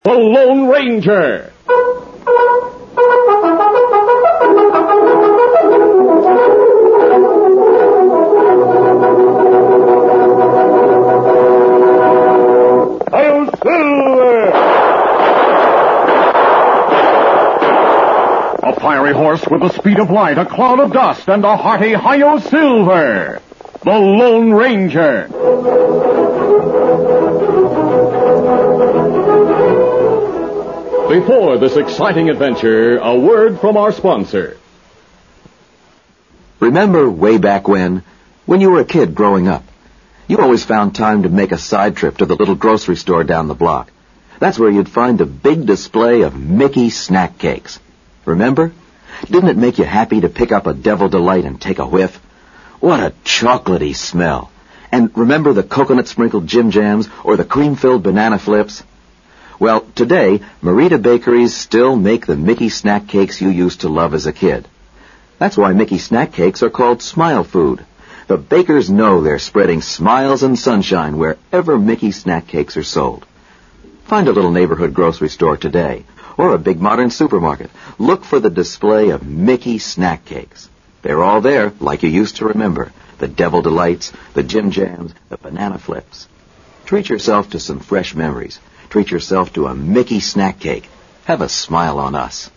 The Lone Ranger. Hail Silver! A fiery horse with the speed of light, a cloud of dust, and a hearty Hi-Yo Silver. The Lone Ranger. Before this exciting adventure, a word from our sponsor. Remember way back when you were a kid growing up, you always found time to make a side trip to the little grocery store down the block. That's where you'd find a big display of Mickey snack cakes. Remember? Didn't it make you happy to pick up a Devil Delight and take a whiff? What a chocolatey smell. And remember the coconut-sprinkled Jim Jams or the cream-filled banana flips? Well, today, Merita Bakeries still make the Mickey snack cakes you used to love as a kid. That's why Mickey snack cakes are called Smile Food. The bakers know they're spreading smiles and sunshine wherever Mickey snack cakes are sold. Find a little neighborhood grocery store today, or a big modern supermarket. Look for the display of Mickey snack cakes. They're all there, like you used to remember. The Devil Delights, the Jim Jams, the banana flips. Treat yourself to some fresh memories. Treat yourself to a Mickey snack cake. Have a smile on us.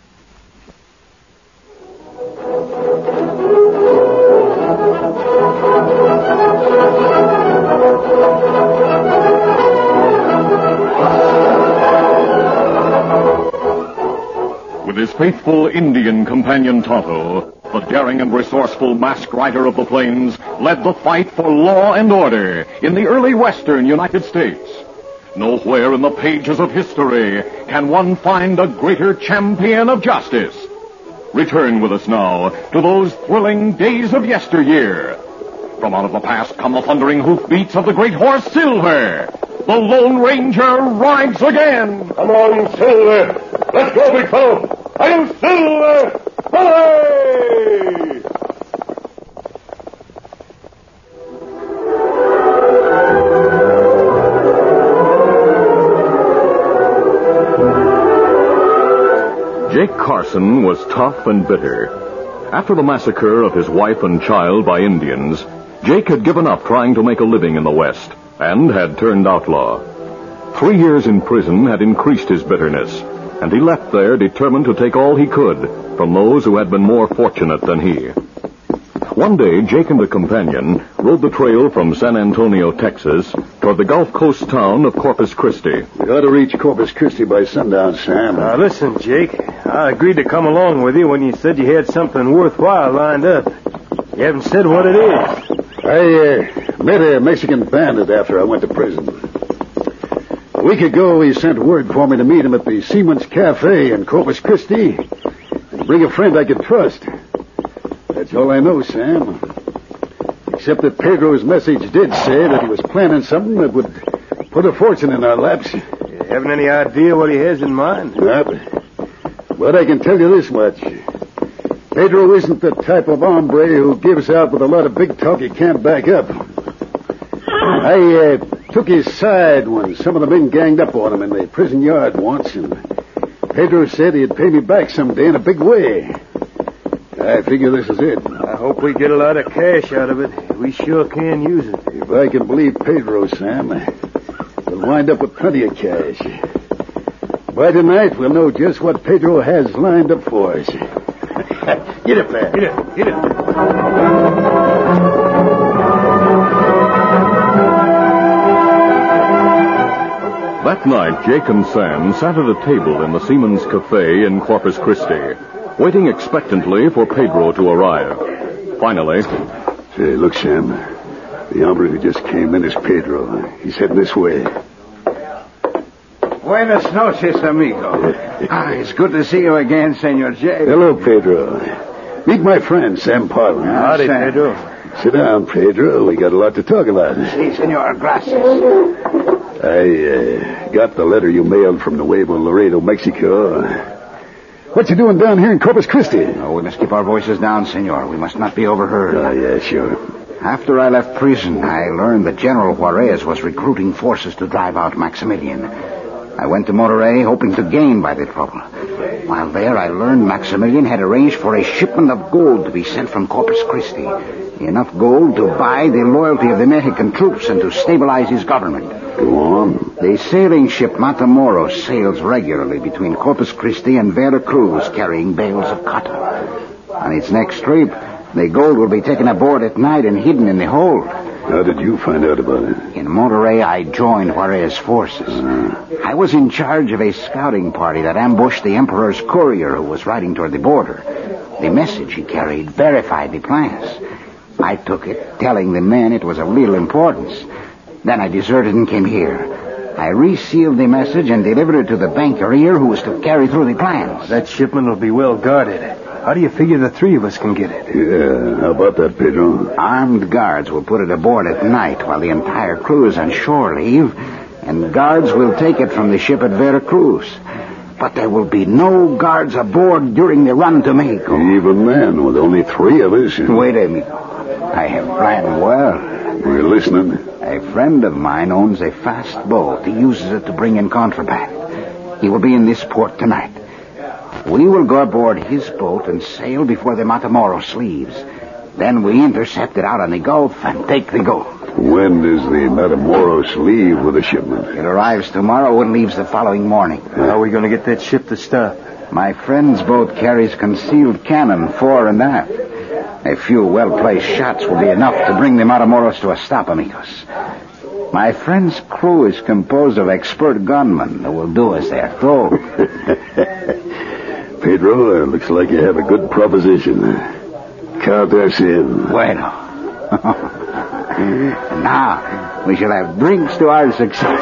With his faithful Indian companion Tonto, the daring and resourceful masked rider of the plains led the fight for law and order in the early western United States. Nowhere in the pages of history can one find a greater champion of justice. Return with us now to those thrilling days of yesteryear. From out of the past come the thundering hoofbeats of the great horse Silver. The Lone Ranger rides again. Come on, Silver. Let's go, big fellow. I am Silver. Hooray! Jake Carson was tough and bitter. After the massacre of his wife and child by Indians, Jake had given up trying to make a living in the West and had turned outlaw. 3 years in prison had increased his bitterness, and he left there determined to take all he could from those who had been more fortunate than he. One day, Jake and a companion rode the trail from San Antonio, Texas, toward the Gulf Coast town of Corpus Christi. We ought to reach Corpus Christi by sundown, Sam. Listen, Jake, I agreed to come along with you when you said you had something worthwhile lined up. You haven't said what it is. I met a Mexican bandit after I went to prison. A week ago, he sent word for me to meet him at the Seaman's Cafe in Corpus Christi and bring a friend I could trust. That's all I know, Sam. Except that Pedro's message did say that he was planning something that would put a fortune in our laps. You haven't any idea what he has in mind? But I can tell you this much. Pedro isn't the type of hombre who gives out with a lot of big talk he can't back up. I took his side when some of the men ganged up on him in the prison yard once, and Pedro said he'd pay me back someday in a big way. I figure this is it. I hope we get a lot of cash out of it. We sure can use it. If I can believe Pedro, Sam, we'll wind up with plenty of cash. By tonight, we'll know just what Pedro has lined up for us. Get up there. Get up. That night, Jake and Sam sat at a table in the Seaman's Cafe in Corpus Christi, waiting expectantly for Pedro to arrive. Finally... Say, look, Sam. The hombre who just came in is Pedro. He's heading this way. Buenas noches, amigo. It's good to see you again, Senor Jake. Hello, Pedro. Meet my friend, Sam Parlin. Howdy, Pedro. Sit down, Pedro. We got a lot to talk about. Si, senor. Gracias. I got the letter you mailed from Nuevo Laredo, Mexico. What you doing down here in Corpus Christi? Oh, we must keep our voices down, senor. We must not be overheard. Oh, yeah, sure. After I left prison, I learned that General Juarez was recruiting forces to drive out Maximilian. I went to Monterey hoping to gain by the trouble. While there, I learned Maximilian had arranged for a shipment of gold to be sent from Corpus Christi. Enough gold to buy the loyalty of the Mexican troops and to stabilize his government. Go on. The sailing ship Matamoros sails regularly between Corpus Christi and Veracruz carrying bales of cotton. On its next trip, the gold will be taken aboard at night and hidden in the hold. How did you find out about it? In Monterey, I joined Juarez's forces. I was in charge of a scouting party that ambushed the Emperor's courier who was riding toward the border. The message he carried verified the plans. I took it, telling the men it was of little importance. Then I deserted and came here. I resealed the message and delivered it to the banker here who was to carry through the plans. That shipment will be well guarded. How do you figure the three of us can get it? Yeah, how about that, Pedro? Armed guards will put it aboard at night while the entire crew is on shore leave, and guards will take it from the ship at Veracruz. But there will be no guards aboard during the run to Mexico. Even then, with only 3 of us. Wait a minute. I have planned well. We're listening. A friend of mine owns a fast boat. He uses it to bring in contraband. He will be in this port tonight. We will go aboard his boat and sail before the Matamoros leaves. Then we intercept it out on the Gulf and take the gold. When does the Matamoros leave with the shipment? It arrives tomorrow and leaves the following morning. How are we going to get that ship to stop? My friend's boat carries concealed cannon fore and aft. A few well-placed shots will be enough to bring the Matamoros to a stop, amigos. My friend's crew is composed of expert gunmen who will do as they're told. Pedro, looks like you have a good proposition. Count us in. Bueno. Now, we shall have drinks to our success.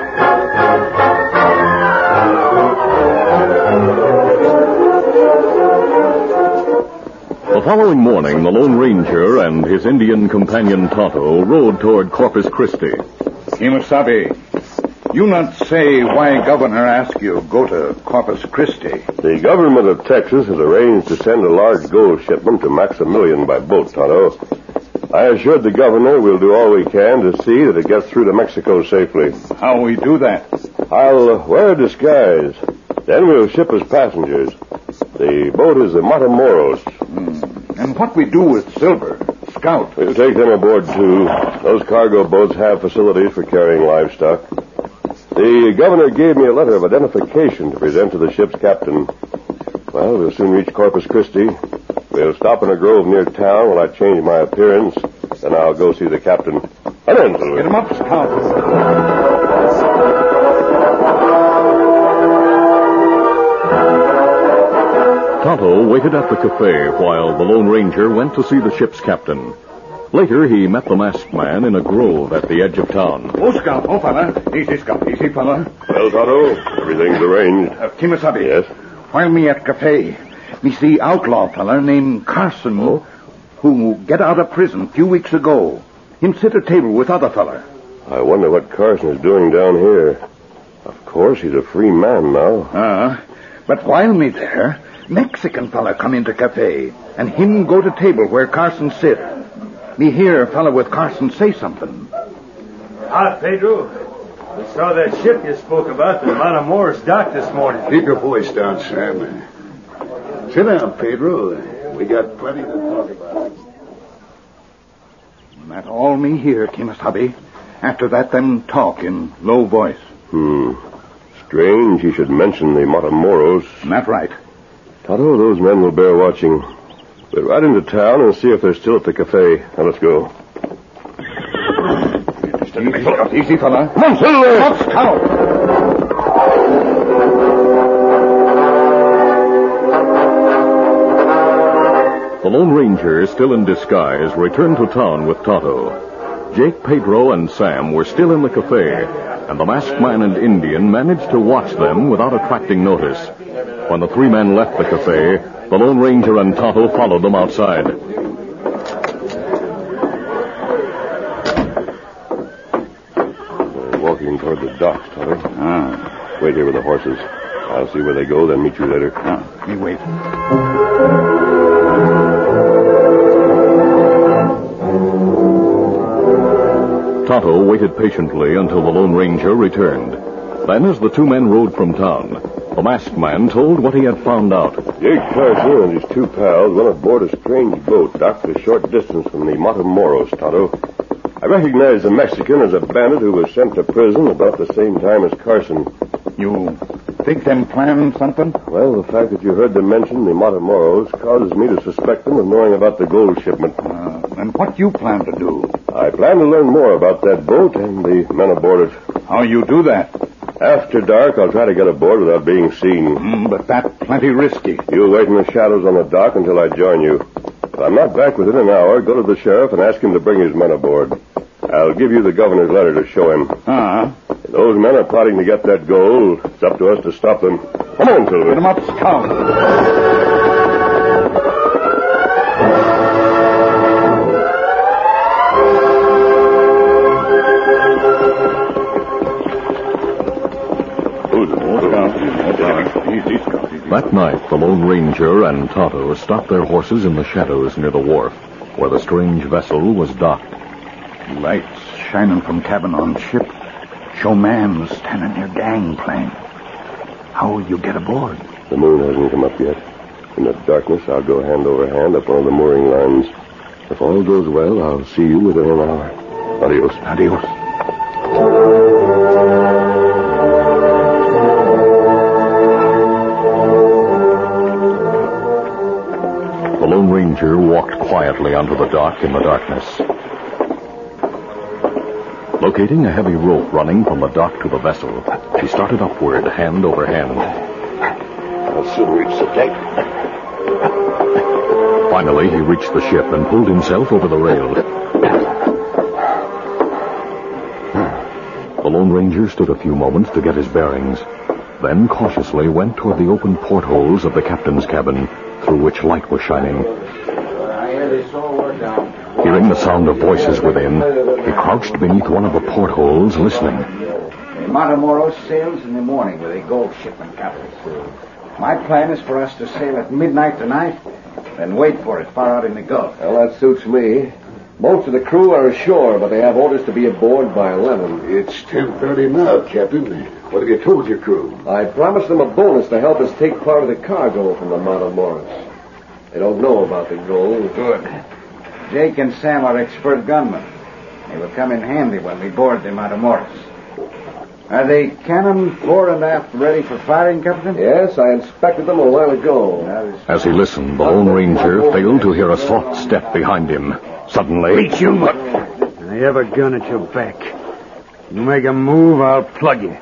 The following morning, the Lone Ranger and his Indian companion Tonto rode toward Corpus Christi. Kimasabi, you not say why governor asked you go to Corpus Christi. The government of Texas has arranged to send a large gold shipment to Maximilian by boat, Tonto. I assured the governor we'll do all we can to see that it gets through to Mexico safely. How we do that? I'll wear a disguise. Then we'll ship as passengers. The boat is the Matamoros. And what we do with silver? Scout. We'll take them aboard, too. Those cargo boats have facilities for carrying livestock. The governor gave me a letter of identification to present to the ship's captain. Well, we'll soon reach Corpus Christi. We'll stop in a grove near town while I change my appearance. Then I'll go see the captain. Get him up, Scout. Tonto waited at the cafe while the Lone Ranger went to see the ship's captain. Later, he met the masked man in a grove at the edge of town. Oh, Scout. Oh, fella. Easy, Scout. Easy, fella. Well, Tonto, everything's arranged. Kimasabi. Yes? While me at cafe, me see outlaw fella named Carson who get out of prison a few weeks ago. Him sit at table with other fella. I wonder what Carson is doing down here. Of course, he's a free man now. But while me there, Mexican fella come into cafe, and him go to table where Carson sit. Me hear fella with Carson say something. Pedro. We saw that ship you spoke about in Matamoros dock this morning. Keep your voice down, Sam. Sit down, Pedro. We got plenty to talk about. That all me hear, Kimasabi. After that, them talk in low voice. Strange he should mention the Matamoros. That right. Tonto, those men will bear watching. We'll ride into town and see if they're still at the cafe. Now, let's go. Easy, fella. Come on, Silver! Up, Scout! The Lone Ranger, still in disguise, returned to town with Tonto. Jake, Pedro, and Sam were still in the cafe, and the masked man and Indian managed to watch them without attracting notice. When the 3 men left the cafe, the Lone Ranger and Tonto followed them outside. We're walking toward the docks, Tonto. Wait here with the horses. I'll see where they go, then meet you later. Me wait. Tonto waited patiently until the Lone Ranger returned. Then, as the two men rode from town, the masked man told what he had found out. Jake Carson and his two pals went aboard a strange boat docked a short distance from the Matamoros, Tonto. I recognized the Mexican as a bandit who was sent to prison about the same time as Carson. You think them planned something? Well, the fact that you heard them mention the Matamoros causes me to suspect them of knowing about the gold shipment. And what you plan to do? I plan to learn more about that boat and the men aboard it. How you do that? After dark, I'll try to get aboard without being seen. But that's plenty risky. You'll wait in the shadows on the dock until I join you. If I'm not back within an hour, go to the sheriff and ask him to bring his men aboard. I'll give you the governor's letter to show him. If those men are plotting to get that gold, it's up to us to stop them. Come on, Silver. Get them up, Scout. That night, the Lone Ranger and Tonto stopped their horses in the shadows near the wharf, where the strange vessel was docked. Lights shining from cabin on ship. Show man standing near gangplank. How will you get aboard? The moon hasn't come up yet. In the darkness, I'll go hand over hand up one of the mooring lines. If all goes well, I'll see you within an hour. Adios. Adios. The Lone Ranger walked quietly onto the dock in the darkness. Locating a heavy rope running from the dock to the vessel, he started upward, hand over hand. I'll soon reach the deck. Finally, he reached the ship and pulled himself over the rail. The Lone Ranger stood a few moments to get his bearings, then cautiously went toward the open portholes of the captain's cabin, through which light was shining. Hearing the sound of voices within, he crouched beneath one of the portholes, listening. The Matamoros sails in the morning with a gold shipment, Captain. My plan is for us to sail at midnight tonight, then wait for it far out in the Gulf. Well, that suits me. Most of the crew are ashore, but they have orders to be aboard by 11. It's 10:30 now, Captain. What have you told your crew? I promised them a bonus to help us take part of the cargo from the Matamoros. They don't know about the gold. Good. Jake and Sam are expert gunmen. They will come in handy when we board the Matamoros. Are the cannon fore and aft ready for firing, Captain? Yes, I inspected them a while ago. As he listened, the Lone Ranger failed to hear a soft step behind him. Suddenly... Reach you, Mutt. I have a gun at your back. You make a move, I'll plug you.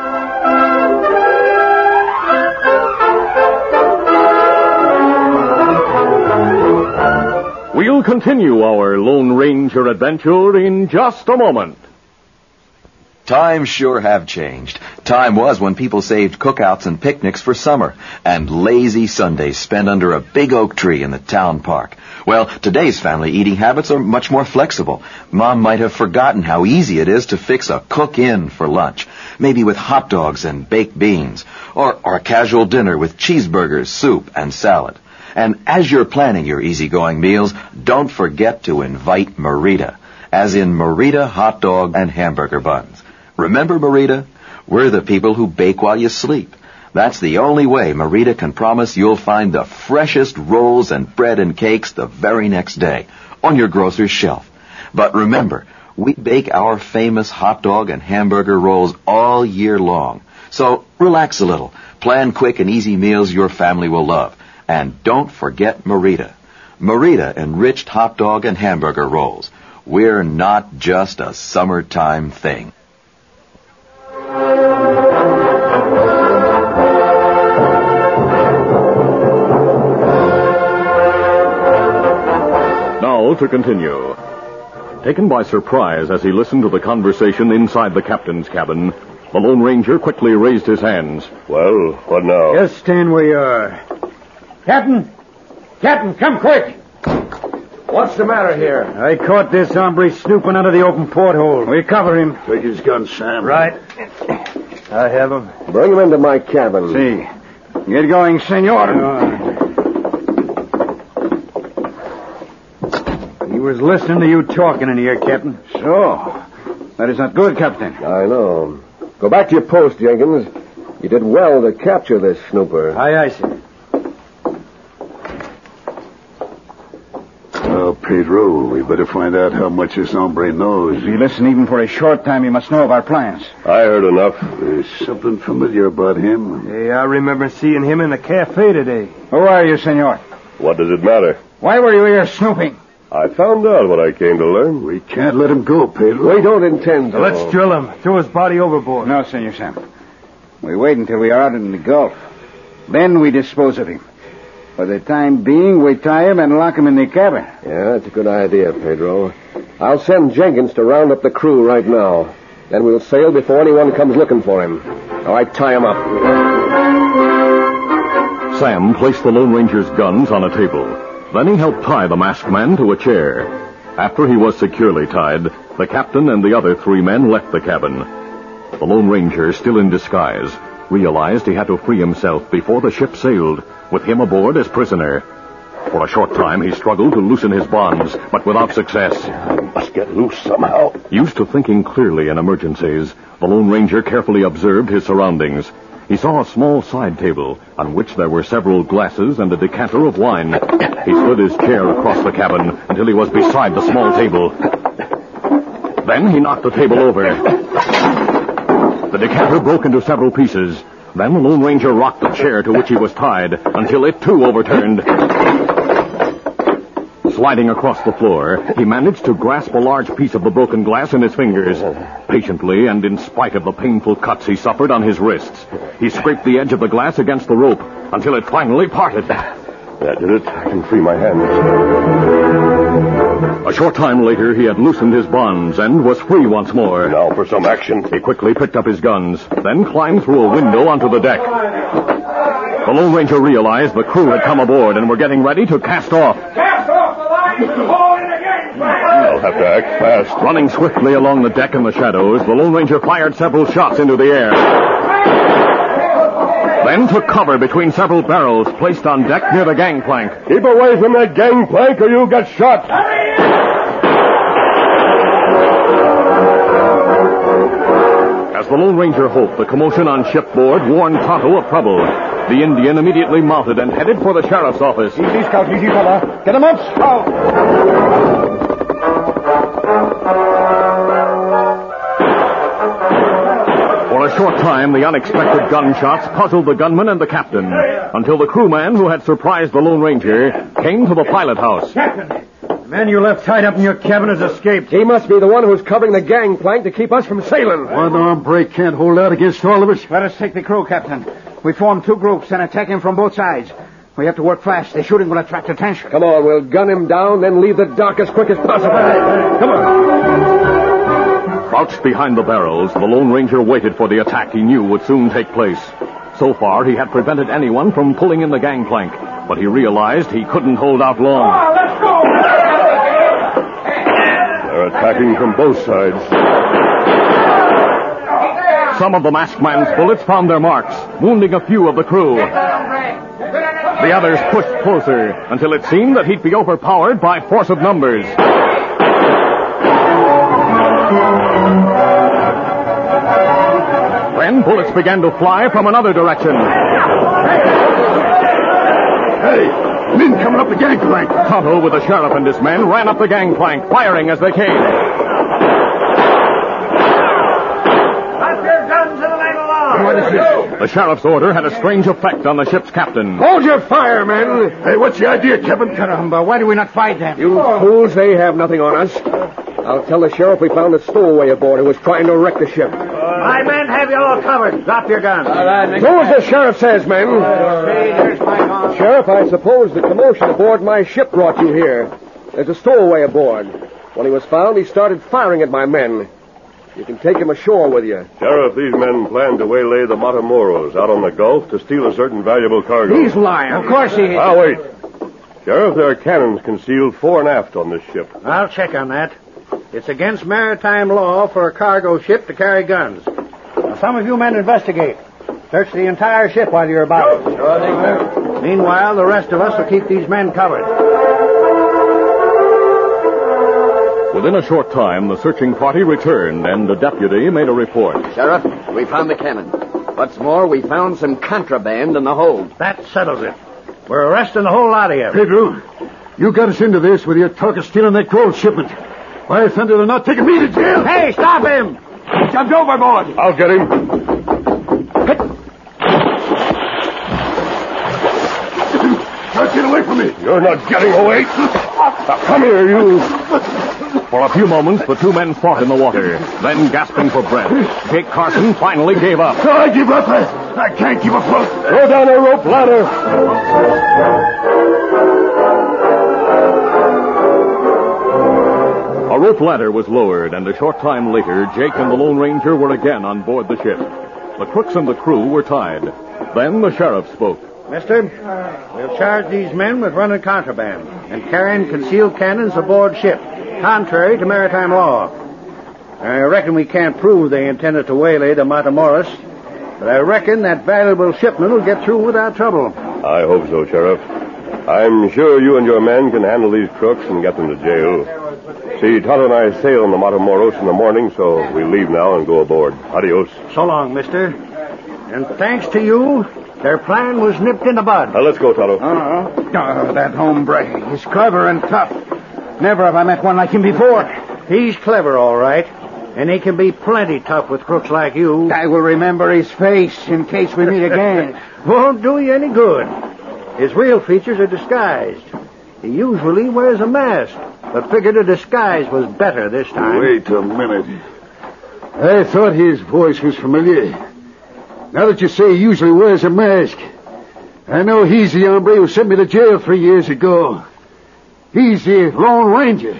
We'll continue our Lone Ranger adventure in just a moment. Times sure have changed. Time was when people saved cookouts and picnics for summer, and lazy Sundays spent under a big oak tree in the town park. Well, today's family eating habits are much more flexible. Mom might have forgotten how easy it is to fix a cook-in for lunch, maybe with hot dogs and baked beans, or a casual dinner with cheeseburgers, soup, and salad. And as you're planning your easygoing meals, don't forget to invite Merita, as in Merita hot dog and hamburger buns. Remember Merita? We're the people who bake while you sleep. That's the only way Merita can promise you'll find the freshest rolls and bread and cakes the very next day on your grocer's shelf. But remember, we bake our famous hot dog and hamburger rolls all year long. So relax a little. Plan quick and easy meals your family will love. And don't forget Merita. Merita enriched hot dog and hamburger rolls. We're not just a summertime thing. Now to continue. Taken by surprise as he listened to the conversation inside the captain's cabin, the Lone Ranger quickly raised his hands. Well, what now? Just stand where you are. Captain! Captain, come quick! What's the matter here? I caught this hombre snooping under the open porthole. We cover him. Take his gun, Sam. Right. I have him. Bring him into my cabin. See. Get going, senor. He was listening to you talking in here, Captain. So, that is not good, Captain. I know. Go back to your post, Jenkins. You did well to capture this snooper. Aye, sir. Well, Pedro, we better find out how much this hombre knows. If you listen even for a short time, you must know of our plans. I heard enough. There's something familiar about him. Hey, I remember seeing him in the cafe today. Who are you, senor? What does it matter? Why were you here snooping? I found out what I came to learn. We can't let him go, Pedro. We don't intend to. Let's drill him. Throw his body overboard. No, Senor Sam. We wait until we are out in the Gulf. Then we dispose of him. For the time being, we tie him and lock him in the cabin. Yeah, that's a good idea, Pedro. I'll send Jenkins to round up the crew right now. Then we'll sail before anyone comes looking for him. All right, tie him up. Sam placed the Lone Ranger's guns on a table. Then he helped tie the masked man to a chair. After he was securely tied, the captain and the other 3 men left the cabin. The Lone Ranger, still in disguise, realized he had to free himself before the ship sailed, with him aboard as prisoner. For a short time, he struggled to loosen his bonds, but without success. I must get loose somehow. Used to thinking clearly in emergencies, the Lone Ranger carefully observed his surroundings. He saw a small side table on which there were several glasses and a decanter of wine. He slid his chair across the cabin until he was beside the small table. Then he knocked the table over. The decanter broke into several pieces. Then the Lone Ranger rocked the chair to which he was tied until it too overturned. Sliding across the floor, he managed to grasp a large piece of the broken glass in his fingers. Patiently, and in spite of the painful cuts he suffered on his wrists, he scraped the edge of the glass against the rope until it finally parted. That did it. I can free my hands. A short time later, he had loosened his bonds and was free once more. Now for some action. He quickly picked up his guns, then climbed through a window onto the deck. The Lone Ranger realized the crew had come aboard and were getting ready to cast off. Cast off the line! Haul in the gangplank! I'll have to act fast. Running swiftly along the deck in the shadows, the Lone Ranger fired several shots into the air. Then took cover between several barrels placed on deck near the gangplank. Keep away from that gangplank or you'll get shot. As the Lone Ranger hoped, the commotion on shipboard warned Tonto of trouble. The Indian immediately mounted and headed for the sheriff's office. Easy, Scout, easy, fella. Get him up, Scout. For a short time, the unexpected gunshots puzzled the gunman and the captain, until the crewman who had surprised the Lone Ranger came to the pilot house. Captain, the man you left tied up in your cabin has escaped. He must be the one who's covering the gangplank to keep us from sailing. One hombre can't hold out against all of us. Let us take the crew, Captain. We form 2 groups and attack him from both sides. We have to work fast. The shooting will attract attention. Come on, we'll gun him down, then leave the dock as quick as possible. Come on. Crouched behind the barrels, the Lone Ranger waited for the attack he knew would soon take place. So far, he had prevented anyone from pulling in the gangplank, but he realized he couldn't hold out long. Let's go! They're attacking from both sides. Some of the masked man's bullets found their marks, wounding a few of the crew. The others pushed closer until it seemed that he'd be overpowered by force of numbers. Then bullets began to fly from another direction. Hey, men coming up the gangplank. Tonto, with the sheriff and his men, ran up the gangplank, firing as they came. Put your guns in the name of law! What is this? The sheriff's order had a strange effect on the ship's captain. Hold your fire, men. Hey, what's the idea, Kevin? Caramba, why do we not fight them? You fools, they have nothing on us. I'll tell the sheriff we found a stowaway aboard who was trying to wreck the ship. My men have you all covered. Drop your guns. Do as the sheriff says, men. Sheriff, I suppose the commotion aboard my ship brought you here. There's a stowaway aboard. When he was found, he started firing at my men. You can take him ashore with you. Sheriff, these men plan to waylay the Matamoros out on the Gulf to steal a certain valuable cargo. He's lying. Of course he is. Now, wait. Sheriff, there are cannons concealed fore and aft on this ship. I'll check on that. It's against maritime law for a cargo ship to carry guns. Now, some of you men investigate. Search the entire ship while you're about it. Meanwhile, the rest of us will keep these men covered. Within a short time, the searching party returned, and the deputy made a report. Sheriff, We found the cannon. What's more, we found some contraband in the hold. That settles it. We're arresting the whole lot of you. Pedro, you got us into this with your talk of stealing that gold shipment. Why thunder they're not taking me to jail? Hey, stop him! He jumped overboard. I'll get him. Now get away from me. You're not getting away. Now, come here, you. For a few moments, the two men fought in the water. Then, gasping for breath, Jake Carson finally gave up. I give up. I can't keep afloat. Throw down a rope ladder. A rope ladder was lowered, and a short time later, Jake and the Lone Ranger were again on board the ship. The crooks and the crew were tied. Then the sheriff spoke. Mister, we'll charge these men with running contraband and carrying concealed cannons aboard ship, contrary to maritime law. I reckon we can't prove they intended to waylay the Matamoros, but I reckon that valuable shipment will get through without trouble. I hope so, Sheriff. I'm sure you and your men can handle these crooks and get them to jail. See, Tonto and I sail on the Matamoros in the morning, so we leave now and go aboard. Adios. So long, mister. And thanks to you, their plan was nipped in the bud. Let's go, Tonto. That hombre. He's clever and tough. Never have I met one like him before. He's clever, all right. And he can be plenty tough with crooks like you. I will remember his face in case we meet again. Won't do you any good. His real features are disguised. He usually wears a mask, but figured a disguise was better this time. Wait a minute. I thought his voice was familiar. Now that you say he usually wears a mask, I know he's the hombre who sent me to jail 3 years ago. He's the Lone Ranger.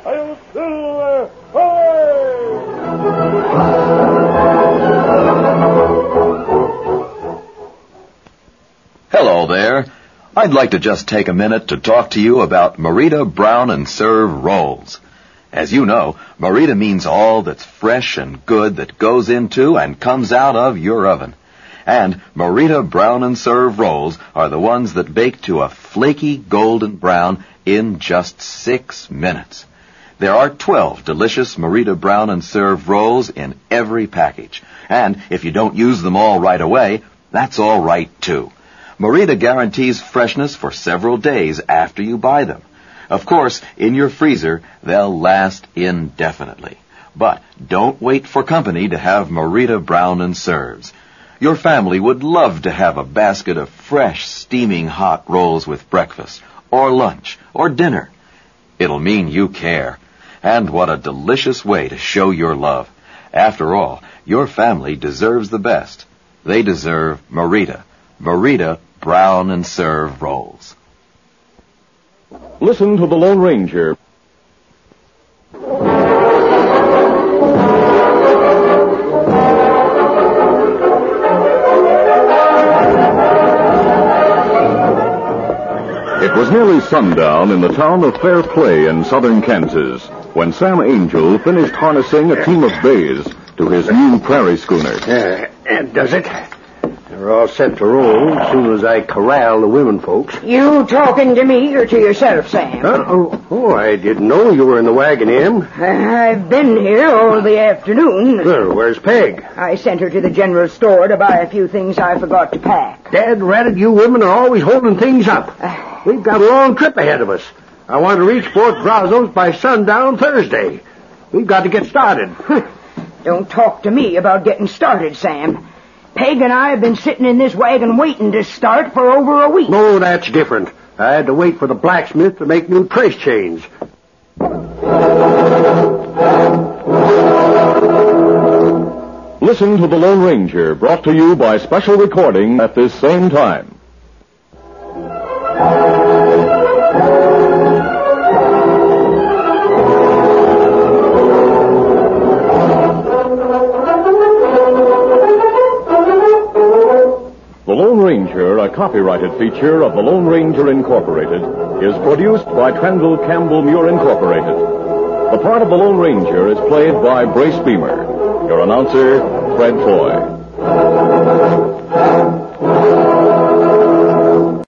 Hello there. I'd like to just take a minute to talk to you about Merita Brown and Serve rolls. As you know, Merita means all that's fresh and good that goes into and comes out of your oven. And Merita Brown and Serve rolls are the ones that bake to a flaky golden brown in just 6 minutes. There are 12 delicious Merita Brown and Serve rolls in every package. And if you don't use them all right away, that's all right too. Merita guarantees freshness for several days after you buy them. Of course, in your freezer, they'll last indefinitely. But don't wait for company to have Merita Brown and Serves. Your family would love to have a basket of fresh, steaming hot rolls with breakfast, or lunch, or dinner. It'll mean you care. And what a delicious way to show your love. After all, your family deserves the best. They deserve Merita. Merita Brown and Serve rolls. Listen to the Lone Ranger. It was nearly sundown in the town of Fair Play in southern Kansas when Sam Angel finished harnessing a team of bays to his new prairie schooner. And does it? They're all set to roll as soon as I corral the women folks. You talking to me or to yourself, Sam? I didn't know you were in the wagon, Em. I've been here all the afternoon. Well, where's Peg? I sent her to the general store to buy a few things I forgot to pack. Dad ratted you women are always holding things up. We've got a long trip ahead of us. I want to reach Fort Brazos by sundown Thursday. We've got to get started. Don't talk to me about getting started, Sam. Peg and I have been sitting in this wagon waiting to start for over a week. No, that's different. I had to wait for the blacksmith to make new trace chains. Listen to the Lone Ranger, brought to you by special recording at this same time. The Lone Ranger, a copyrighted feature of the Lone Ranger Incorporated, is produced by Trendle Campbell Muir Incorporated. The part of the Lone Ranger is played by Brace Beamer. Your announcer, Fred Foy.